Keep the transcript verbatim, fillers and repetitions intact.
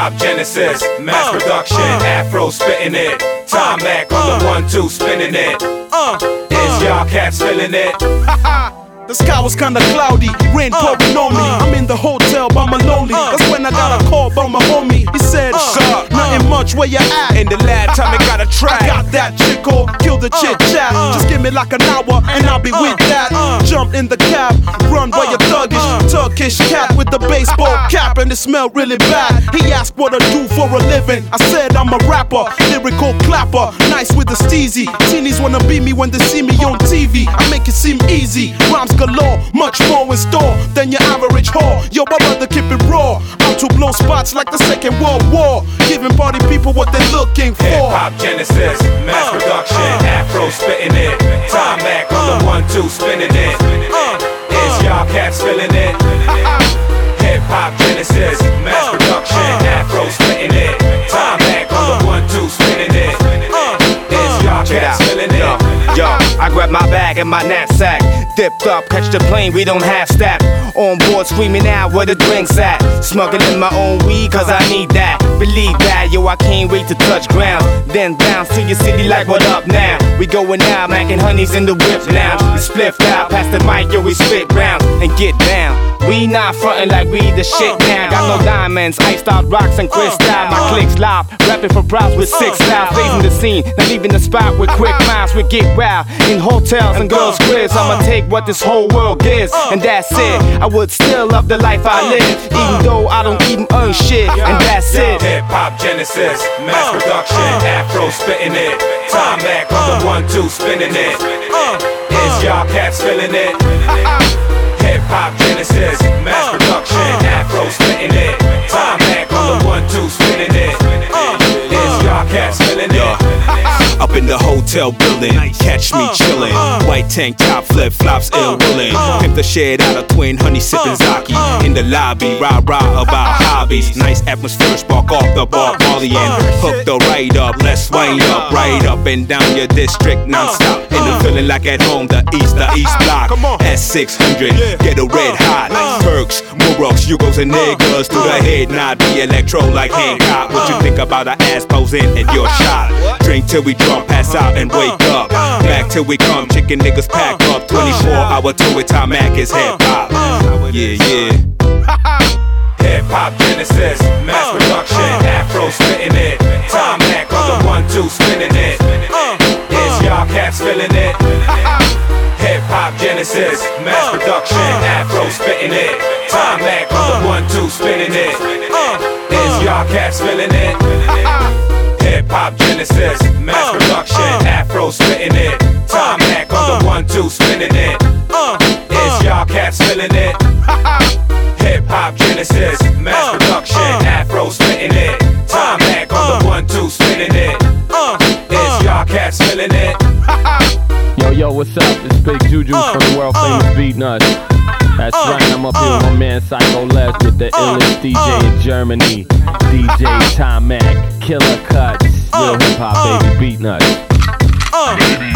Hip-hop genesis, mass production, Afro spitting it, Time Mac on the one two spinning it. Is y'all cats feeling it? The sky was kinda cloudy, rain pouring on me. I'm in the hotel by my lonely. That's when I got a call from my homie. He said, "Sir, nothing much, where you at?" In the lab, time I got a track. I got that chico, kill the chit chat. Just give me like an hour and I'll be with that. Jump in the cab, run by your thuggish Turkish cat with the baseball cap, and it smelled really bad. He asked what I do for a living. I said I'm a rapper, lyrical clapper, nice with the steezy. Teenies wanna be me when they see me on T V. I make it seem easy, rhymes galore, much more in store than your average whore. Yo, my brother, keep it raw. Out to blow spots like the Second World War, giving party people what they're looking for. Hip-hop genesis, mass production, Afro spitting it, Time Mac on the one two spinning it. Is y'all cats feeling it? Hip-hop genesis, mass production, Afro spitting it, Time Mac on the one two spinning it. Is y'all cats feeling it? Yo, I grab my bag and my knapsack, dipped up, catch the plane, we don't have stack. On board screaming out where the drinks at, smuggling my own weed cause I need that. Believe that, yo, I can't wait to touch ground, then bounce to your city like what up now. We going out, macking honeys in the whip lounge. We spliffed out, past the mic, yo, we spit rounds and get down. We not frontin' like we the shit now. Got no diamonds, iced out rocks and crystal. My cliques live, rapping for props with six styles. Blazing the scene, not leaving the spot with quick minds. We get wild in hotels and girls' cribs. I'ma take what this whole world gives, and that's it. I would still love the life I live, even though I don't even earn shit, and that's it. Hip-hop genesis, mass production, Afro spitting it, Time Mac on the one two spinning it. Is y'all cats feeling it? Hip-hop genesis, mass production, Afro spitting it, Time Mac on the one two spinning it. Is y'all cats feeling it? Up in the hotel building, catch me chillin'. White tank top, flip flops, ill willin'. Pimp the shit out of twin, honey sippin' Zaki. In the lobby, rah rah about hobbies. Nice atmosphere, spark off the bar, Molly and hook the right up. Let's wind up, right up and down your district non-stop. And I'm feeling like at home, the east, the east block. S six hundred, get a red hot. Perks, Murrocs, Yugos and niggas to the head nod. Be electro like Hancock. What you think about the ass posing in your shot? Drink till we drunk, pass out and wake up. Back till we come, chicken niggas pack up. twenty-four hour tour with Time Mac is hip hop. Yeah, yeah. Hip-hop genesis, mass production, Afro spitting it, Time Mac on the one two spinning it. Is y'all cats feeling it? Hip-hop genesis, mass production, Afro spitting it, Time Mac on the one two spinning it. Is y'all cats feeling it? Hip-hop genesis, mass production, Afro spitting it, Time Mac on the one two spinning it. Is y'all cats feeling it? Hip-hop genesis, mass production, Afro spitting it, Time Mac on the one two spinning it. Is y'all cats feeling it? Yo, yo, what's up? It's Big Juju from the world famous Beatnuts. That's right, I'm up here with my man Psycho Les with the illest D J in Germany, D J Time Mac, Killer Cuts, real hip hop baby, Beatnuts.